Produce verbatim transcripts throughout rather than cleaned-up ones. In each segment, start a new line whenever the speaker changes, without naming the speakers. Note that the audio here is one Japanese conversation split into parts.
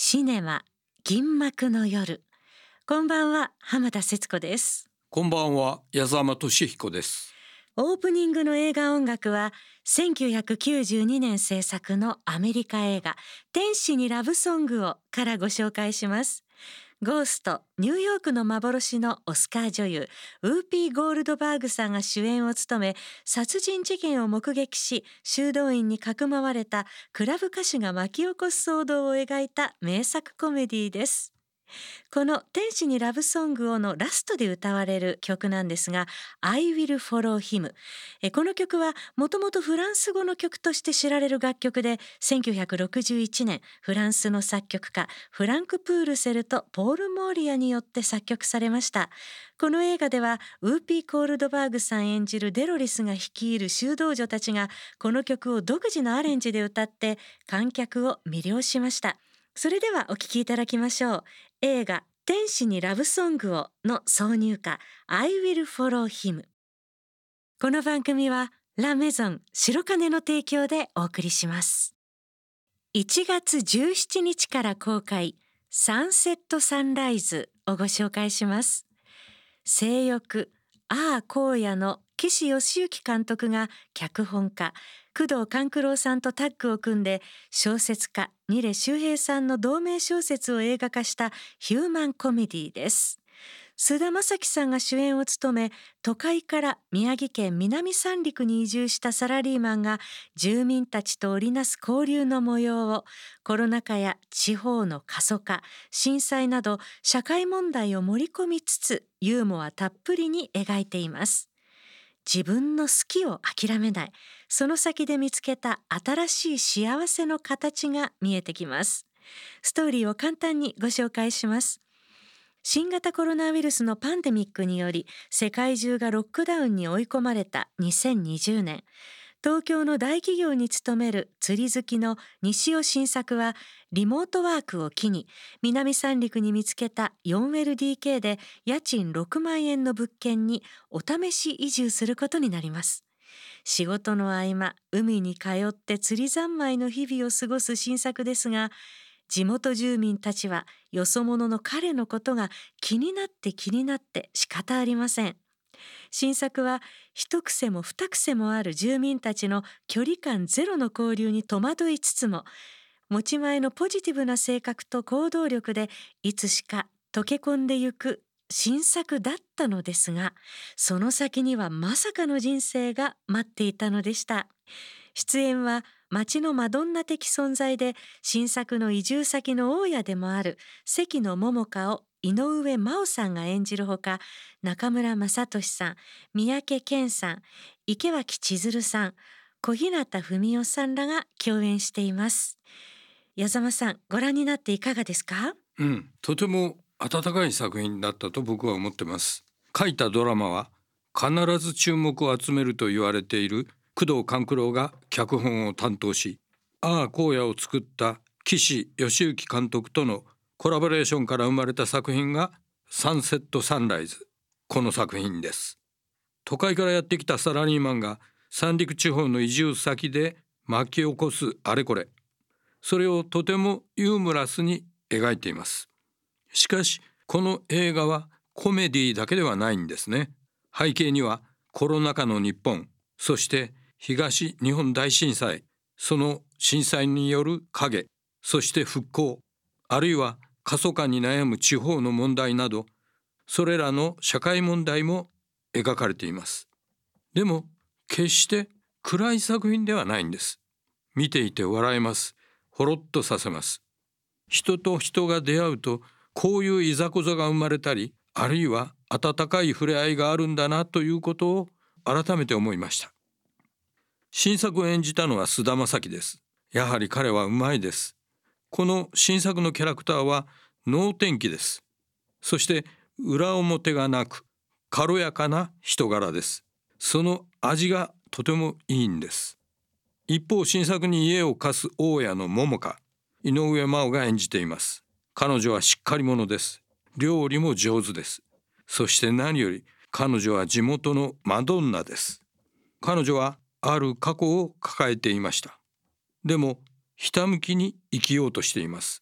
シネマ銀幕の夜。こんばんは、浜田節子です。
こんばんは、矢沢俊彦です。
オープニングの映画音楽はせんきゅうひゃくきゅうじゅうにねん制作のアメリカ映画天使にラブソングをからご紹介します。ゴースト、ニューヨークの幻のオスカー女優ウーピー・ゴールドバーグさんが主演を務め、殺人事件を目撃し修道院にかくまわれたクラブ歌手が巻き起こす騒動を描いた名作コメディです。この天使にラブソングをのラストで歌われる曲なんですが、 I will follow him。 えこの曲はもともとフランス語の曲として知られる楽曲で、せんきゅうひゃくろくじゅういちねんフランスの作曲家フランク・プールセルとポール・モーリアによって作曲されました。この映画ではウーピー・コールドバーグさん演じるデロリスが率いる修道女たちがこの曲を独自のアレンジで歌って観客を魅了しました。それではお聴きいただきましょう。映画天使にラブソングをの挿入歌 I will follow him。 この番組はラ・メゾン白金の提供でお送りします。いちがつじゅうしちにちから公開、サンセットサンライズをご紹介します。性欲ああ荒野の岸義行監督が脚本家宮藤官九郎さんとタッグを組んで小説家二礼周平さんの同名小説を映画化したヒューマンコメディです。菅田将暉さんが主演を務め、都会から宮城県南三陸に移住したサラリーマンが住民たちと織りなす交流の模様をコロナ禍や地方の過疎化、震災など社会問題を盛り込みつつユーモアたっぷりに描いています。自分の好きを諦めない、その先で見つけた新しい幸せの形が見えてきます。ストーリーを簡単にご紹介します。新型コロナウイルスのパンデミックにより世界中がロックダウンに追い込まれたにせんにじゅうねん、東京の大企業に勤める釣り好きの西尾新作はリモートワークを機に南三陸に見つけた フォーエルディーケー で家賃ろくまんえんの物件にお試し移住することになります。仕事の合間、海に通って釣り三昧の日々を過ごす新作ですが、地元住民たちはよそ者の彼のことが気になって気になって仕方ありません。新作は一癖も二癖もある住民たちの距離感ゼロの交流に戸惑いつつも、持ち前のポジティブな性格と行動力でいつしか溶け込んでゆく新作だったのですが、その先にはまさかの人生が待っていたのでした。出演は町のマドンナ的存在で新作の移住先の大家でもある関野桃香を井上真央さんが演じるほか、中村雅俊さん、三宅健さん、池脇千鶴さん、小日向文世さんらが共演しています。矢沢さん、ご覧になっていかがですか？
うん、とても温かい作品だったと僕は思ってます。書いたドラマは必ず注目を集めると言われている宮藤官九郎が脚本を担当し、ああ荒野を作った岸義行監督とのコラボレーションから生まれた作品がサンセットサンライズ、この作品です。都会からやってきたサラリーマンが三陸地方の移住先で巻き起こすあれこれ、それをとてもユーモラスに描いています。しかしこの映画はコメディだけではないんですね。背景にはコロナ禍の日本、そして東日本大震災、その震災による影、そして復興、あるいは過疎化に悩む地方の問題など、それらの社会問題も描かれています。でも決して暗い作品ではないんです。見ていて笑えます。ほろっとさせます。人と人が出会うとこういういざこざが生まれたり、あるいは温かい触れ合いがあるんだなということを改めて思いました。新作を演じたのは菅田将暉です。やはり彼はうまいです。この新作のキャラクターは能天気です。そして裏表がなく軽やかな人柄です。その味がとてもいいんです。一方、新作に家を貸す大家の桃香、井上真央が演じています。彼女はしっかり者です。料理も上手です。そして何より彼女は地元のマドンナです。彼女はある過去を抱えていました。でもひたむきに生きようとしています。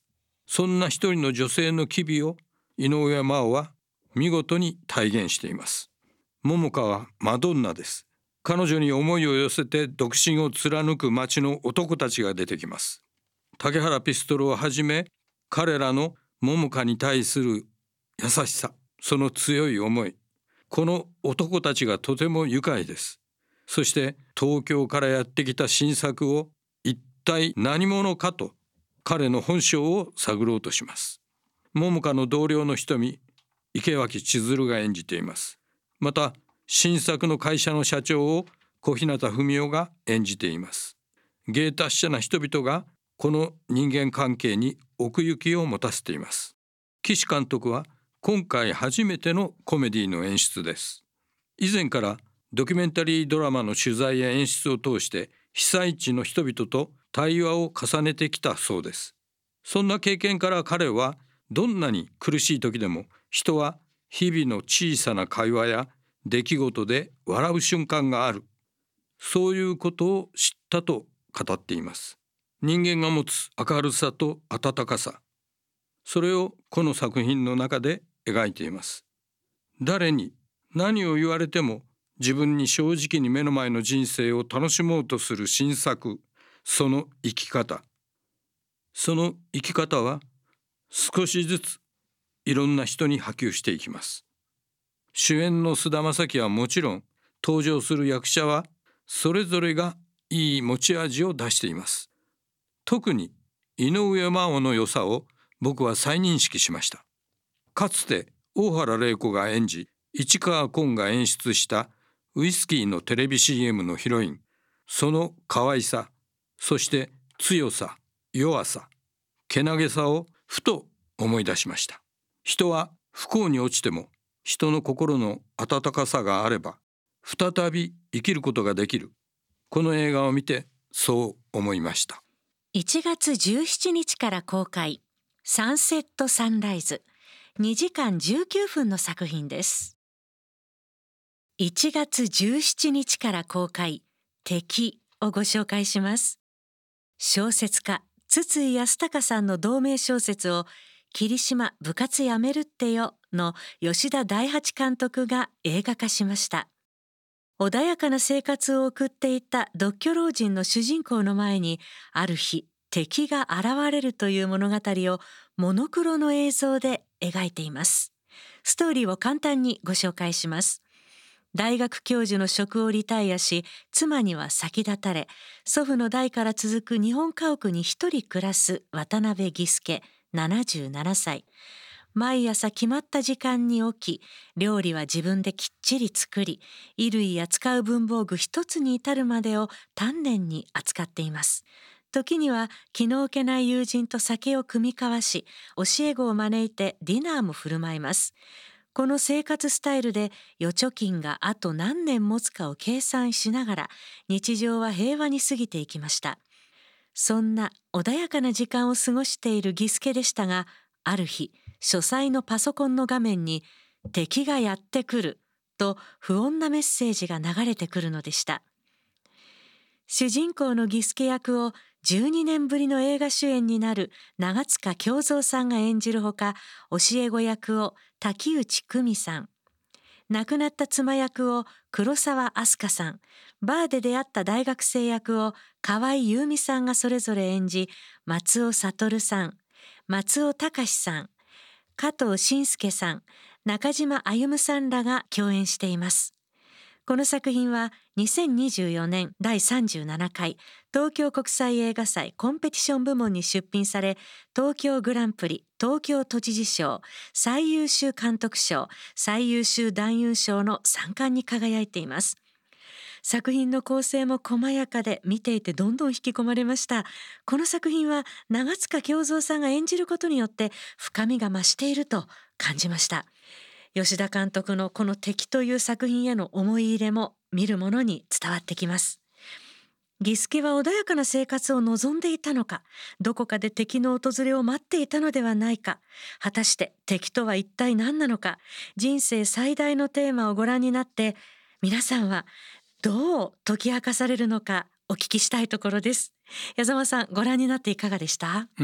そんな一人の女性の機微を井上真央は見事に体現しています。桃花はマドンナです。彼女に思いを寄せて独身を貫く町の男たちが出てきます。竹原ピストルをはじめ、彼らの桃花に対する優しさ、その強い思い、この男たちがとても愉快です。そして東京からやってきた新作を一体何者かと彼の本性を探ろうとします。桃花の同僚の瞳、池脇千鶴が演じています。また新作の会社の社長を小日向文世が演じています。芸達者な人々がこの人間関係に奥行きを持たせています。岸監督は今回初めてのコメディの演出です。以前からドキュメンタリードラマの取材や演出を通して被災地の人々と対話を重ねてきたそうです。そんな経験から彼はどんなに苦しい時でも人は日々の小さな会話や出来事で笑う瞬間がある、そういうことを知ったと語っています。人間が持つ明るさと温かさ、それをこの作品の中で描いています。誰に何を言われても自分に正直に目の前の人生を楽しもうとする新作、その生き方、その生き方は少しずついろんな人に波及していきます。主演の菅田将暉はもちろん、登場する役者はそれぞれがいい持ち味を出しています。特に井上真央の良さを僕は再認識しました。かつて大原麗子が演じ、市川崑が演出したウイスキーのテレビ シーエム のヒロイン、その可愛さ、そして強さ、弱さ、けなげさをふと思い出しました。人は不幸に落ちても人の心の温かさがあれば再び生きることができる。この映画を見てそう思いました。
いちがつじゅうしちにちから公開、サンセットサンライズ、にじかんじゅうきゅうふんの作品です。いちがつじゅうしちにちから公開、敵をご紹介します。小説家筒井康隆さんの同名小説を霧島部活やめるってよの吉田大八監督が映画化しました。穏やかな生活を送っていた独居老人の主人公の前にある日敵が現れるという物語をモノクロの映像で描いています。ストーリーを簡単にご紹介します。大学教授の職をリタイアし、妻には先立たれ、祖父の代から続く日本家屋に一人暮らす渡辺義介ななじゅうななさい。毎朝決まった時間に起き、料理は自分できっちり作り、衣類や使う文房具一つに至るまでを丹念に扱っています。時には気の置けない友人と酒を酌み交わし、教え子を招いてディナーも振る舞います。この生活スタイルで預貯金があと何年持つかを計算しながら日常は平和に過ぎていきました。そんな穏やかな時間を過ごしている義介でしたが、ある日書斎のパソコンの画面に敵がやってくると不穏なメッセージが流れてくるのでした。主人公の義介役をじゅうにねんぶりの映画主演になる長塚京三さんが演じるほか、教え子役を滝内久美さん、亡くなった妻役を黒沢明日香さん、バーで出会った大学生役を河合優美さんがそれぞれ演じ、松尾悟さん、松尾隆さん、加藤慎介さん、中島歩さんらが共演しています。この作品はにせんにじゅうよねんだいさんじゅうななかい東京国際映画祭コンペティション部門に出品され、東京グランプリ、東京都知事賞、最優秀監督賞、最優秀男優賞のさんかんに輝いています。作品の構成も細やかで見ていてどんどん引き込まれました。この作品は長塚京三さんが演じることによって深みが増していると感じました。吉田監督のこの敵という作品への思い入れも見る者に伝わってきます。義介は穏やかな生活を望んでいたのか、どこかで敵の訪れを待っていたのではないか、果たして敵とは一体何なのか、人生最大のテーマをご覧になって皆さんはどう解き明かされるのかお聞きしたいところです。矢沢さん、ご覧になっていかがでした？
うん、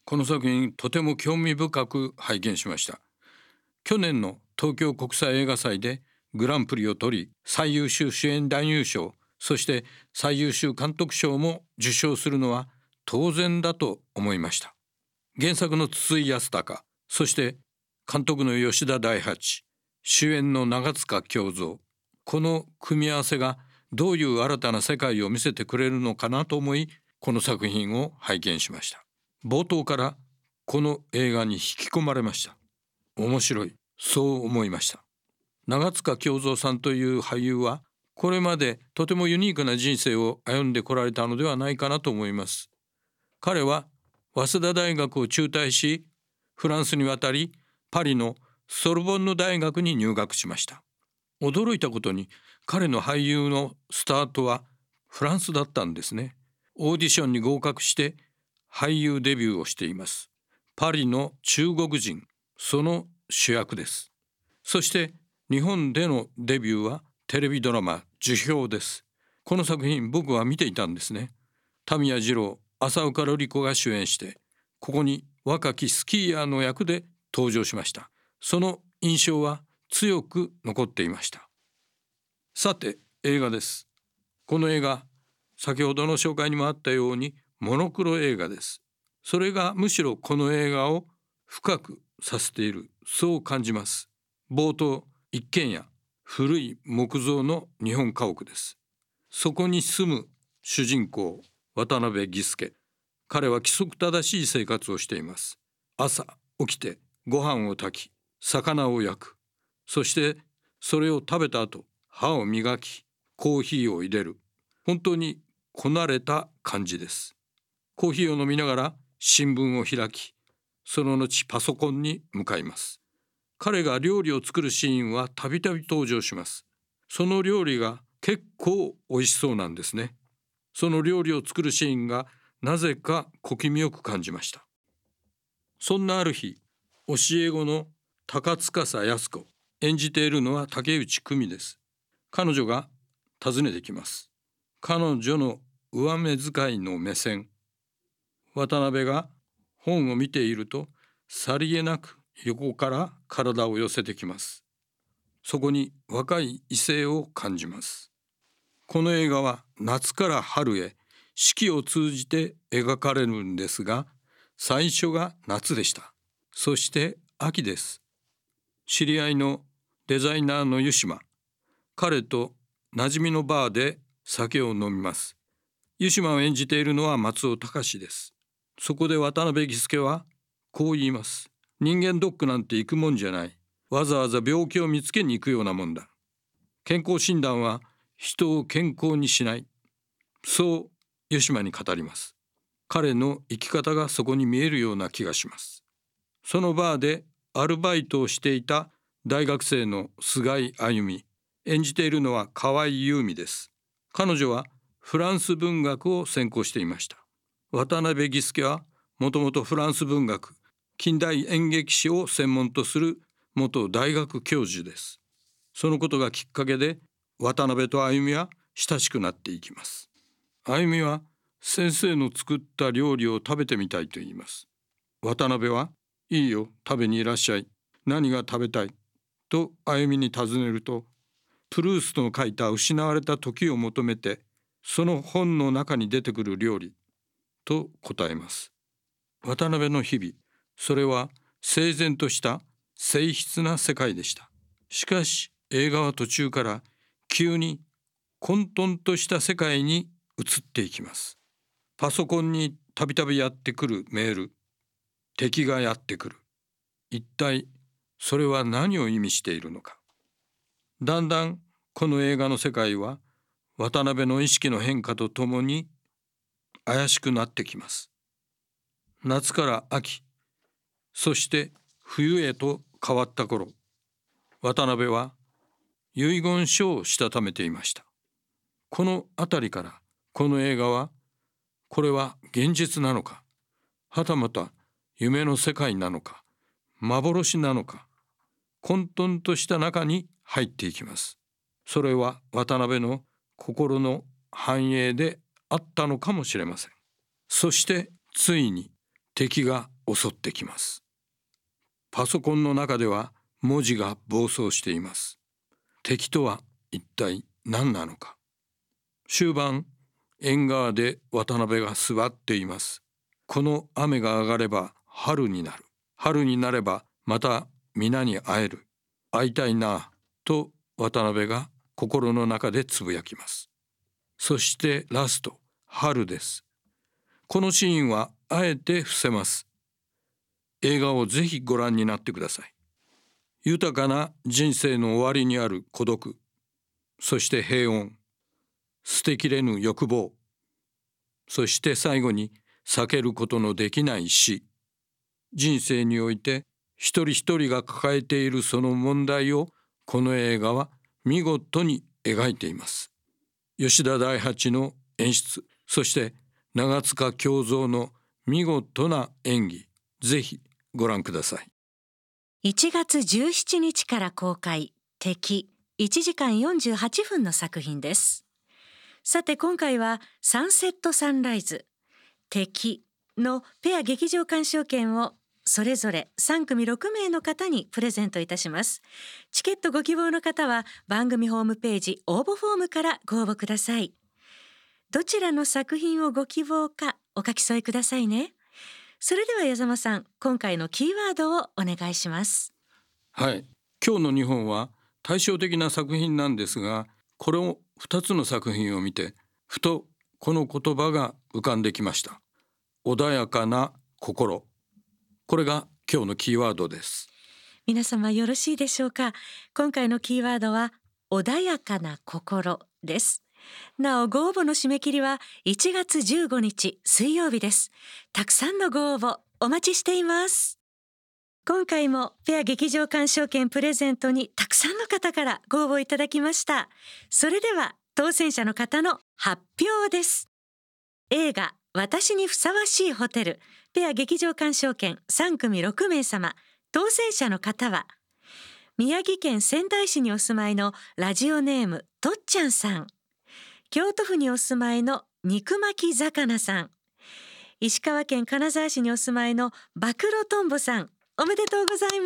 この作品とても興味深く拝見しました。去年の東京国際映画祭でグランプリを取り、最優秀主演男優賞、そして最優秀監督賞も受賞するのは当然だと思いました。原作の筒井康隆、そして監督の吉田大八、主演の長塚京三、この組み合わせがどういう新たな世界を見せてくれるのかなと思い、この作品を拝見しました。冒頭からこの映画に引き込まれました。面白い、そう思いました。長塚京三さんという俳優はこれまでとてもユニークな人生を歩んでこられたのではないかなと思います。彼は早稲田大学を中退し、フランスに渡り、パリのソルボンヌ大学に入学しました。驚いたことに彼の俳優のスタートはフランスだったんですね。オーディションに合格して俳優デビューをしています。パリの中国人、その主役です。そして日本でのデビューはテレビドラマ樹氷です。この作品僕は見ていたんですね。田宮二郎、浅岡瑠璃子が主演して、ここに若きスキーヤーの役で登場しました。その印象は強く残っていました。さて、映画です。この映画、先ほどの紹介にもあったようにモノクロ映画です。それがむしろこの映画を深くさせている、そう感じます。冒頭、一軒家、古い木造の日本家屋です。そこに住む主人公、渡辺義介。彼は規則正しい生活をしています。朝起きてご飯を炊き、魚を焼く。そしてそれを食べた後、歯を磨き、コーヒーを入れる。本当にこなれた感じです。コーヒーを飲みながら新聞を開き、その後パソコンに向かいます。彼が料理を作るシーンはたびたび登場します。その料理が結構美味しそうなんですね。その料理を作るシーンがなぜか小気味よく感じました。そんなある日、教え子の高司靖子、演じているのは竹内久美です。彼女が訪ねてきます。彼女の上目遣いの目線、渡辺が本を見ているとさりげなく横から体を寄せてきます。そこに若い異性を感じます。この映画は夏から春へ四季を通じて描かれるんですが、最初が夏でした。そして秋です。知り合いのデザイナーの湯島、彼と馴染みのバーで酒を飲みます。湯島を演じているのは松尾隆です。そこで渡辺義介はこう言います。人間ドックなんて行くもんじゃない。わざわざ病気を見つけに行くようなもんだ。健康診断は人を健康にしない。そう湯島に語ります。彼の生き方がそこに見えるような気がします。そのバーでアルバイトをしていた大学生の菅井あゆみ、演じているのは河合優美です。彼女はフランス文学を専攻していました。渡辺義介はもともとフランス文学、近代演劇史を専門とする元大学教授です。そのことがきっかけで渡辺とあゆみは親しくなっていきます。あゆみは先生の作った料理を食べてみたいと言います。渡辺はいいよ、食べにいらっしゃい。何が食べたいとあゆみに尋ねると、プルーストの書いた失われた時を求めて、その本の中に出てくる料理と答えます。渡辺の日々、それは整然とした静筆な世界でした。しかし映画は途中から急に混沌とした世界に移っていきます。パソコンにたびたびやってくるメール、敵がやってくる。一体それは何を意味しているのか。だんだんこの映画の世界は渡辺の意識の変化とともに怪しくなってきます。夏から秋、そして冬へと変わった頃、渡辺は遺言書をしたためていました。このあたりからこの映画は、これは現実なのか、はたまた夢の世界なのか、幻なのか、混沌とした中に入っていきます。それは渡辺の心の繁栄であったのかもしれません。そしてついに敵が襲ってきます。パソコンの中では文字が暴走しています。敵とは一体何なのか。終盤、縁側で渡辺が座っています。この雨が上がれば春になる。春になればまた皆に会える。会いたいなと渡辺が心の中でつぶやきます。そしてラスト、春です。このシーンはあえて伏せます。映画をぜひご覧になってください。豊かな人生の終わりにある孤独、そして平穏、捨てきれぬ欲望、そして最後に避けることのできない死。人生において一人一人が抱えているその問題をこの映画は見事に描いています。吉田大八の演出、そして長塚京三の見事な演技、ぜひご覧ください。
いちがつじゅうしちにちから公開、敵、いちじかんよんじゅうはっぷんの作品です。さて今回はサンセットサンライズ、敵のペア劇場鑑賞券をそれぞれさんくみろくめいの方にプレゼントいたします。チケットご希望の方は番組ホームページ応募フォームからご応募ください。どちらの作品をご希望かお書き添えくださいね。それでは矢沢さん、今回のキーワードをお願いします。
はい、今日の日本は対照的な作品なんですが、これをふたつの作品を見てふとこの言葉が浮かんできました。穏やかな心。これが今日のキーワードです。
皆様よろしいでしょうか。今回のキーワードは穏やかな心です。なおご応募の締め切りはいちがつじゅうごにち水曜日です。たくさんのご応募お待ちしています。今回もペア劇場鑑賞券プレゼントにたくさんの方からご応募いただきました。それでは当選者の方の発表です。映画私にふさわしいホテルペア劇場鑑賞券さんくみろくめい様、当選者の方は宮城県仙台市にお住まいのラジオネームとっちゃんさん、京都府にお住まいの肉巻き魚さん、石川県金沢市にお住まいの暴露トンボさん、おめでとうございます。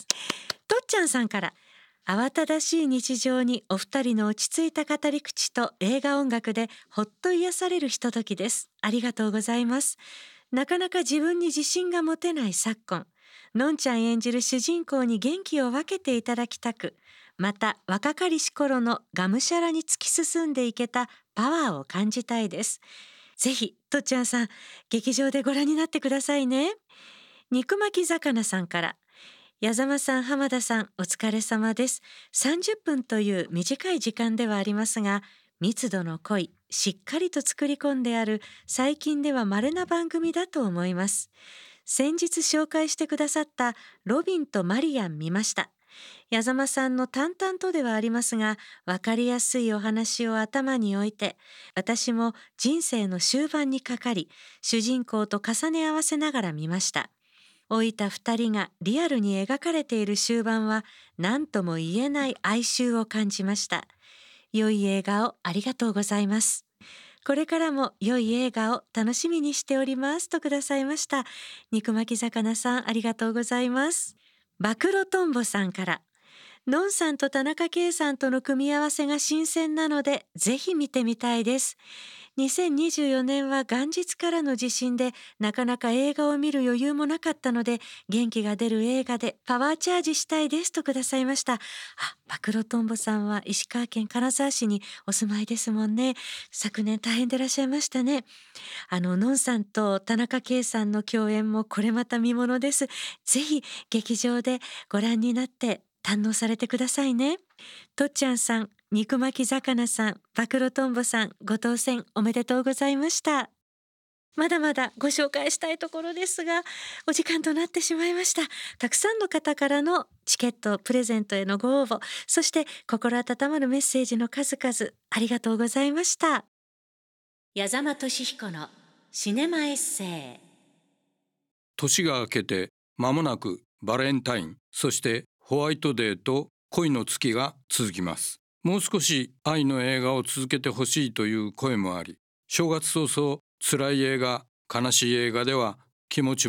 とっちゃんさんから、慌ただしい日常にお二人の落ち着いた語り口と映画音楽でほっと癒されるひとときです。ありがとうございます。なかなか自分に自信が持てない昨今、のんちゃん演じる主人公に元気を分けていただきたく、また若かりし頃のがむしゃらに突き進んでいけたパワーを感じたいです。ぜひとっちゃんさん、劇場でご覧になってくださいね。肉巻き魚さんから、矢沢さん、浜田さん、お疲れ様です。さんじゅっぷんという短い時間ではありますが、密度の濃い、しっかりと作り込んである最近では稀な番組だと思います。先日紹介してくださったロビンとマリアン見ました。矢沢さんの淡々とではありますが、分かりやすいお話を頭に置いて、私も人生の終盤にかかり、主人公と重ね合わせながら見ました。老いた二人がリアルに描かれている終盤は何とも言えない哀愁を感じました。良い映画をありがとうございます。これからも良い映画を楽しみにしておりますとくださいました。肉巻き魚さん、ありがとうございます。暴露トンボさんから、のんさんと田中圭さんとの組み合わせが新鮮なのでぜひ見てみたいです。にせんにじゅうよねんは元日からの地震でなかなか映画を見る余裕もなかったので、元気が出る映画でパワーチャージしたいですとくださいました。あ、暴露トンボさんは石川県金沢市にお住まいですもんね。昨年大変でいらっしゃいましたね。あののんさんと田中圭さんの共演もこれまた見ものです。ぜひ劇場でご覧になって堪能されてくださいね。とっちゃんさん、肉巻き魚さん、暴露トンボさん、ご当選おめでとうございました。まだまだご紹介したいところですが、お時間となってしまいました。たくさんの方からのチケットプレゼントへのご応募、そして心温まるメッセージの数々ありがとうございました。矢沢俊彦のシネマエッセイ。
年が明けて間もなくバレンタイン、そしてホワイトデーと恋の月が続きます。もう少し愛の映画を続けてほしいという声もあり、正月早々辛い映画、悲しい映画では気持ちも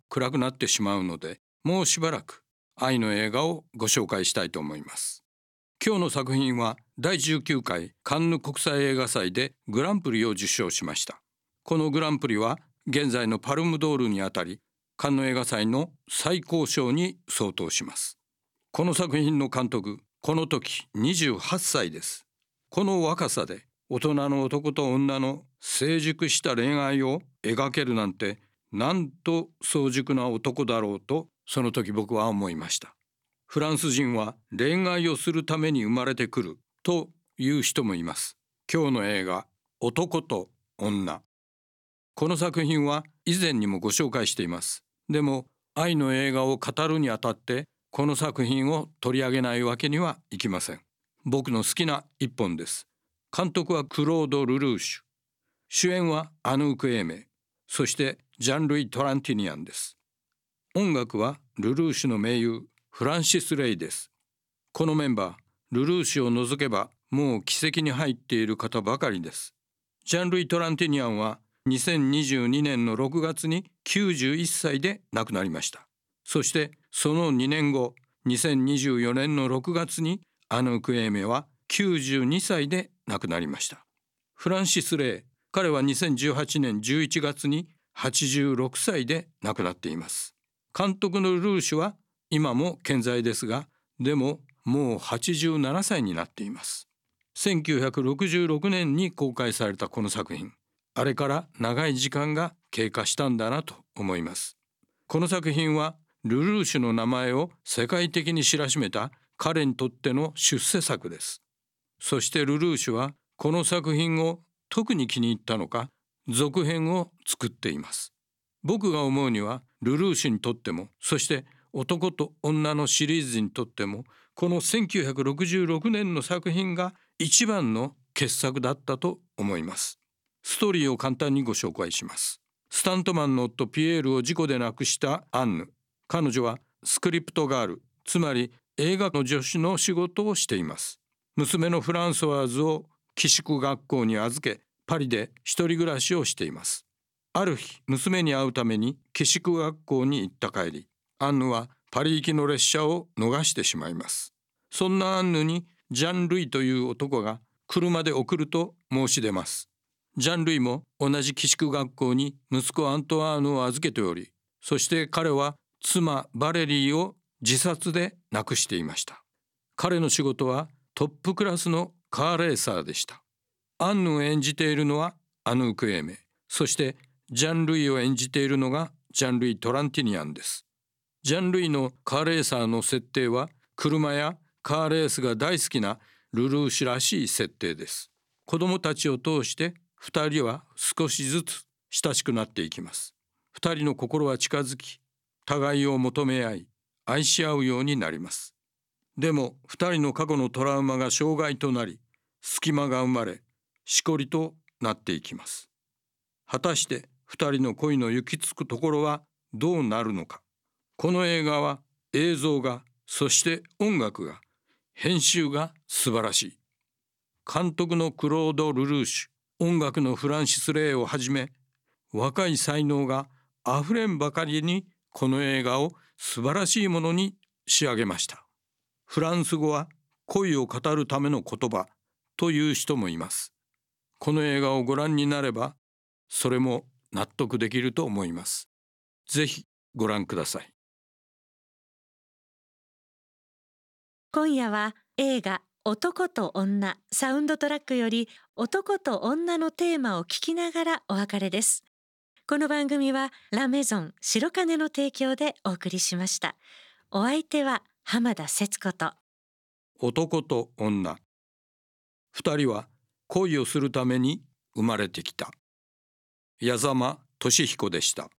暗くなってしまうので、もうしばらく愛の映画をご紹介したいと思います。今日の作品はだいじゅうきゅうかいカンヌ国際映画祭でグランプリを受賞しました。このグランプリは現在のパルムドールにあたり、カンヌ映画祭の最高賞に相当します。この作品の監督、この時にじゅうはっさいです。この若さで大人の男と女の成熟した恋愛を描けるなんて、なんと早熟な男だろうと、その時僕は思いました。フランス人は恋愛をするために生まれてくるという人もいます。今日の映画、男と女。この作品は以前にもご紹介しています。でも愛の映画を語るにあたってこの作品を取り上げないわけにはいきません。僕の好きな一本です。監督はクロード・ルルーシュ、主演はアヌーク・エーメ、そしてジャン・ルイ・トランティニアンです。音楽はルルーシュの盟友フランシス・レイです。このメンバー、ルルーシュを除けばもう奇跡に入っている方ばかりです。ジャン・ルイ・トランティニアンはにせんにじゅうにねんのろくがつにきゅうじゅういっさいで亡くなりました。そしてそのにねんご、にせんにじゅうよねんのろくがつにアヌーク・エーメはきゅうじゅうにさいで亡くなりました。フランシス・レイ、彼はにせんじゅうはちねんじゅういちがつにはちじゅうろくさいで亡くなっています。監督のルルーシュは今も健在ですが、でももうはちじゅうななさいになっています。せんきゅうひゃくろくじゅうろくねんに公開されたこの作品、あれから長い時間が経過したんだなと思います。この作品はルルーシュの名前を世界的に知らしめた彼にとっての出世作です。そしてルルーシュはこの作品を特に気に入ったのか、続編を作っています。僕が思うにはルルーシュにとっても、そして男と女のシリーズにとっても、このせんきゅうひゃくろくじゅうろくねんの作品が一番の傑作だったと思います。ストーリーを簡単にご紹介します。スタントマンの夫ピエールを事故で亡くしたアンヌ。彼女はスクリプトガール、つまり映画の助手の仕事をしています。娘のフランソワーズを寄宿学校に預け、パリで一人暮らしをしています。ある日、娘に会うために寄宿学校に行った帰り、アンヌはパリ行きの列車を逃してしまいます。そんなアンヌにジャン・ルイという男が車で送ると申し出ます。ジャン・ルイも同じ寄宿学校に息子アントワーヌを預けており、そして彼は妻バレリーを自殺で亡くしていました。彼の仕事はトップクラスのカーレーサーでした。アンヌを演じているのはアヌーク・エーメ、そしてジャン・ルイを演じているのがジャン・ルイ・トランティニアンです。ジャン・ルイのカーレーサーの設定は車やカーレースが大好きなルルーシュらしい設定です。子供たちを通してふたりは少しずつ親しくなっていきます。ふたりの心は近づき、互いを求め合い、愛し合うようになります。でもふたりの過去のトラウマが障害となり、隙間が生まれ、しこりとなっていきます。果たしてふたりの恋の行き着くところはどうなるのか。この映画は映像が、そして音楽が、編集が素晴らしい。監督のクロード・ルルーシュ、音楽のフランシス・レイをはじめ、若い才能があふれんばかりにこの映画を素晴らしいものに仕上げました。フランス語は恋を語るための言葉という人もいます。この映画をご覧になれば、それも納得できると思います。ぜひご覧ください。
今夜は映画男と女サウンドトラックより男と女のテーマを聞きながらお別れです。この番組はラメゾン白金の提供でお送りしました。お相手は浜田節子と
男と女、二人は恋をするために生まれてきた。矢沢俊彦でした。